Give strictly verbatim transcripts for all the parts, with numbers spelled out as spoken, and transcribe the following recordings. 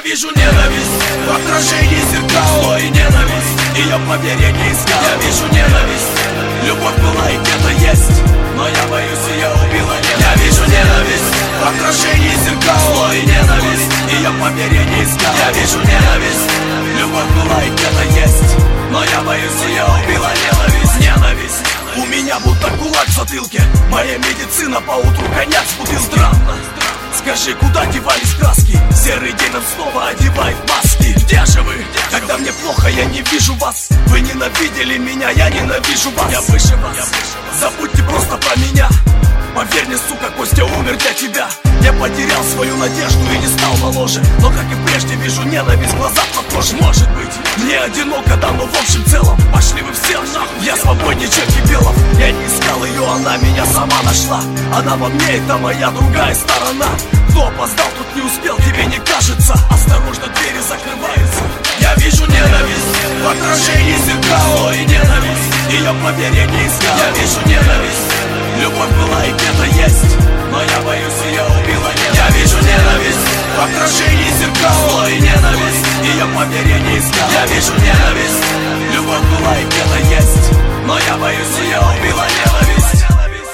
вижу ненависть в отражении зеркал, зло и ненависть, ее поверья не искал. Я вижу ненависть, любовь была и где-то есть, но я боюсь, ее убила ненависть. Я вижу ненависть в отражении зеркал, зло и ненависть, ее поверья не искал. Я вижу ненависть, любовь была и где-то есть, но я боюсь, ее убила ненависть. Ненависть у меня будто кулак в затылке, моя медицина по утру коньяк с бутылки. Странно, скажи, куда девались краски? Серый день нам снова одевает маски. Где же вы? Когда мне плохо, я не вижу вас. Вы ненавидели меня, я ненавижу вас. Я выше вас, забудьте просто про меня. Поверь мне, сука, Костя умер для тебя. Я потерял свою надежду и не стал моложе, но как и прежде вижу ненависть в глазах похожи. Может быть, мне одиноко, да, но в общем целом пошли вы все нахуй. Я свободнее, чем Кипелов. Я не искал ее, она меня сама нашла. Она во мне, это моя другая сторона. Кто опоздал, тут не успел, тебе не кажется? Осторожно, двери закрываются. Я вижу ненависть в отражении зеркал, и ненависть, ее поверья не искал. Я вижу ненависть, любовь была и где-то есть, но я боюсь, ее убила ненависть. Я вижу ненависть в отражении зеркал, и ненависть, ее поверья не искал. Я вижу ненависть, любовь была и где-то есть, но я боюсь, ее убила ненависть.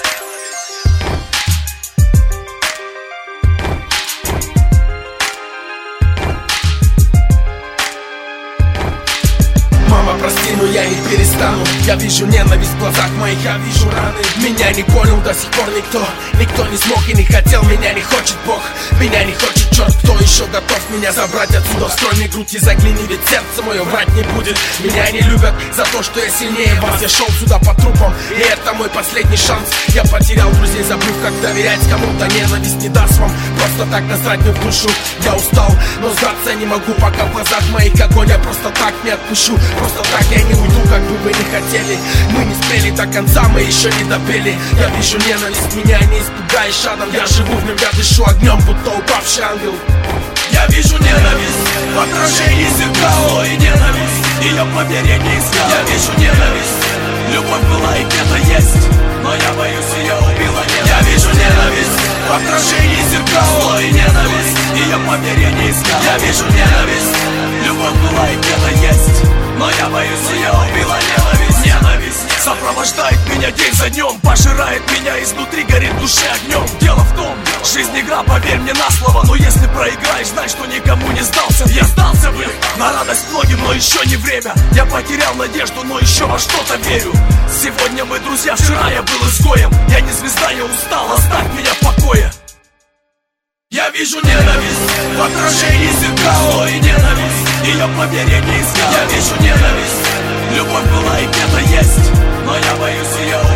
Мама, прости, но я не перестану. Я вижу ненависть в глазах моих, я вижу раны. Меня не понял до сих пор никто. Никто не смог и не хотел, меня не хочет Бог. Меня не хочет черт, кто еще готов меня забрать отсюда? Вскрой мне грудь и загляни, ведь сердце мое врать не будет. Меня не любят за то, что я сильнее вас. Я шел сюда по трупам, и это мой последний шанс. Я потерял друзей, забыв, как доверять кому-то. Ненависть не даст вам просто так насрать мне в душу. Я устал, но сдаться не могу, пока в глазах моих огонь. Я просто так не отпущу. Просто так я не уйду, как бы вы не хотели. Мы не спели до конца, мы еще не допели. Я вижу ненависть, меня не испугаешь адом. Я живу в нем, я дышу огнем, будто упавший ангел. Я вижу ненависть в отражении зеркал, и ненависть, ее поверья не искал. Я вижу ненависть, любовь была и где-то есть, но я боюсь, ее убила ненависть. Я вижу ненависть в отражении зеркал, и ненависть, ее поверья не искал. Я вижу ненависть, любовь была и где-то есть, но я боюсь, ее убила ненависть. Ненависть сопровождает меня день за днем, пожирает меня изнутри, горит в душе огнем. Дело в том, жизнь игра, поверь мне на слово, но если проиграешь, знай, что никому не сдался. Я сдался бы на радость многим, но еще не время. Я потерял надежду, но еще во что-то верю. Сегодня мы друзья, вчера я был изгоем. Я не звезда, я устал, оставь меня в покое. Я вижу ненависть в отражении зеркал, и ненависть, ее поверья не искал. Я вижу ненависть, любовь была и где-то есть, но я боюсь, ее